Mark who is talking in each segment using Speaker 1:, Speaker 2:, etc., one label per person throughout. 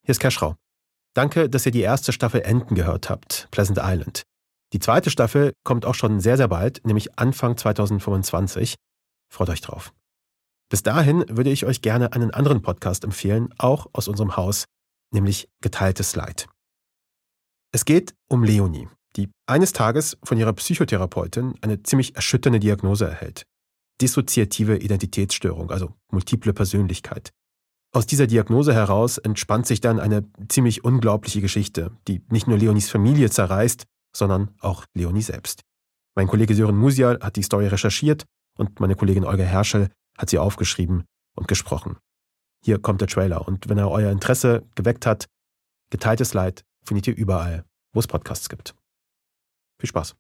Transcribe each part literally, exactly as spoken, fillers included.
Speaker 1: Hier ist Keschrau. Danke, dass ihr die erste Staffel enden gehört habt, Pleasant Island. Die zweite Staffel kommt auch schon sehr, sehr bald, nämlich Anfang zwanzig fünfundzwanzig. Freut euch drauf. Bis dahin würde ich euch gerne einen anderen Podcast empfehlen, auch aus unserem Haus, nämlich Geteiltes Leid. Es geht um Leonie, die eines Tages von ihrer Psychotherapeutin eine ziemlich erschütternde Diagnose erhält. Dissoziative Identitätsstörung, also multiple Persönlichkeit. Aus dieser Diagnose heraus entspannt sich dann eine ziemlich unglaubliche Geschichte, die nicht nur Leonies Familie zerreißt, sondern auch Leonie selbst. Mein Kollege Sören Musial hat die Story recherchiert und meine Kollegin Olga Herschel hat sie aufgeschrieben und gesprochen. Hier kommt der Trailer und wenn er euer Interesse geweckt hat, Geteiltes Leid findet ihr überall, wo es Podcasts gibt. Viel Spaß.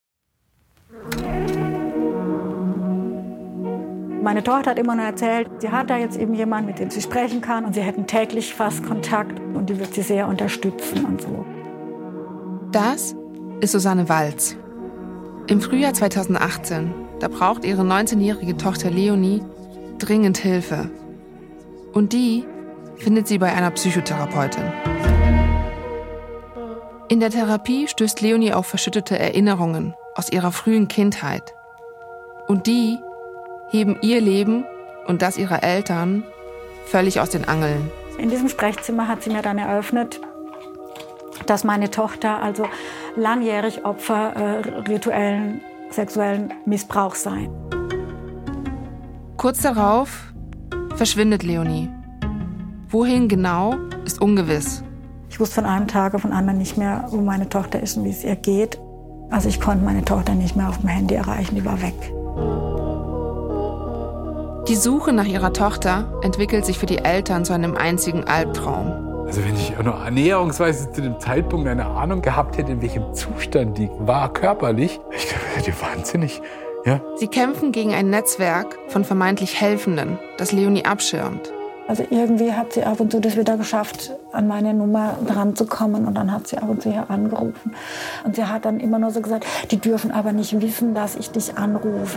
Speaker 2: Meine Tochter hat immer nur erzählt, sie hat da jetzt eben jemanden, mit dem sie sprechen kann und sie hätten täglich fast Kontakt und die wird sie sehr unterstützen und so.
Speaker 3: Das ist Susanne Walz. Im Frühjahr zweitausendachtzehn, da braucht ihre neunzehnjährige Tochter Leonie dringend Hilfe. Und die findet sie bei einer Psychotherapeutin. In der Therapie stößt Leonie auf verschüttete Erinnerungen aus ihrer frühen Kindheit. Und die heben ihr Leben und das ihrer Eltern völlig aus den Angeln.
Speaker 2: In diesem Sprechzimmer hat sie mir dann eröffnet, dass meine Tochter also langjährig Opfer äh, rituellen sexuellen Missbrauchs sei.
Speaker 3: Kurz darauf verschwindet Leonie. Wohin genau, ist ungewiss.
Speaker 2: Ich wusste von einem Tag auf den anderen nicht mehr, wo meine Tochter ist und wie es ihr geht. Also ich konnte meine Tochter nicht mehr auf dem Handy erreichen, die war weg.
Speaker 3: Die Suche nach ihrer Tochter entwickelt sich für die Eltern zu einem einzigen Albtraum.
Speaker 4: Also wenn ich nur annäherungsweise zu dem Zeitpunkt eine Ahnung gehabt hätte, in welchem Zustand die war körperlich, ich glaube, ich hätte wahnsinnig, ja.
Speaker 3: Sie kämpfen gegen ein Netzwerk von vermeintlich Helfenden, das Leonie abschirmt.
Speaker 2: Also irgendwie hat sie ab und zu das wieder geschafft, an meine Nummer dran zu kommen und dann hat sie ab und zu hier angerufen. Und sie hat dann immer nur so gesagt, die dürfen aber nicht wissen, dass ich dich anrufe.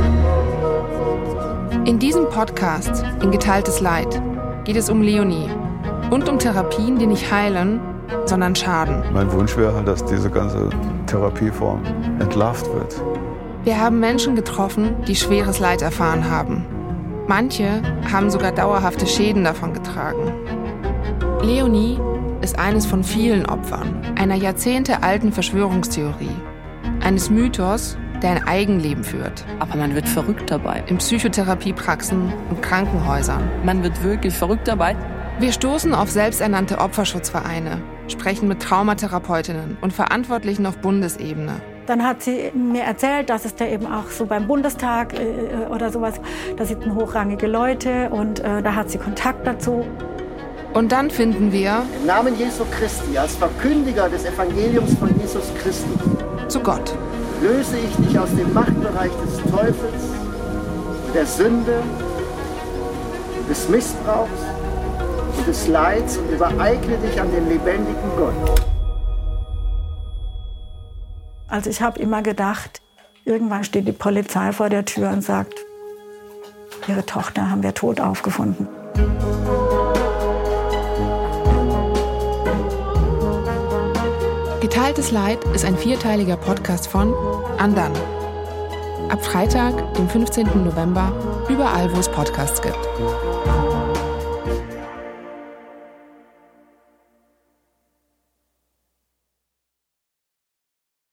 Speaker 3: In diesem Podcast, in Geteiltes Leid, geht es um Leonie und um Therapien, die nicht heilen, sondern schaden.
Speaker 5: Mein Wunsch wäre halt, dass diese ganze Therapieform entlarvt wird.
Speaker 3: Wir haben Menschen getroffen, die schweres Leid erfahren haben. Manche haben sogar dauerhafte Schäden davon getragen. Leonie ist eines von vielen Opfern einer jahrzehntealten Verschwörungstheorie, eines Mythos, der ein Eigenleben führt.
Speaker 6: Aber man wird verrückt dabei.
Speaker 3: In Psychotherapiepraxen und Krankenhäusern.
Speaker 6: Man wird wirklich verrückt dabei.
Speaker 3: Wir stoßen auf selbsternannte Opferschutzvereine, sprechen mit Traumatherapeutinnen und Verantwortlichen auf Bundesebene.
Speaker 2: Dann hat sie mir erzählt, dass es da eben auch so beim Bundestag äh, oder sowas, da sitzen hochrangige Leute und äh, da hat sie Kontakt dazu.
Speaker 3: Und dann finden wir
Speaker 7: im Namen Jesu Christi, als Verkündiger des Evangeliums von Jesus Christus,
Speaker 3: zu Gott.
Speaker 7: Löse ich dich aus dem Machtbereich des Teufels, der Sünde, des Missbrauchs und des Leids und übereigne dich an den lebendigen Gott.
Speaker 2: Also ich habe immer gedacht, irgendwann steht die Polizei vor der Tür und sagt, ihre Tochter haben wir tot aufgefunden.
Speaker 3: Geteiltes Leid ist ein vierteiliger Podcast von Andan. Ab Freitag, dem fünfzehnten November, überall, wo es Podcasts gibt.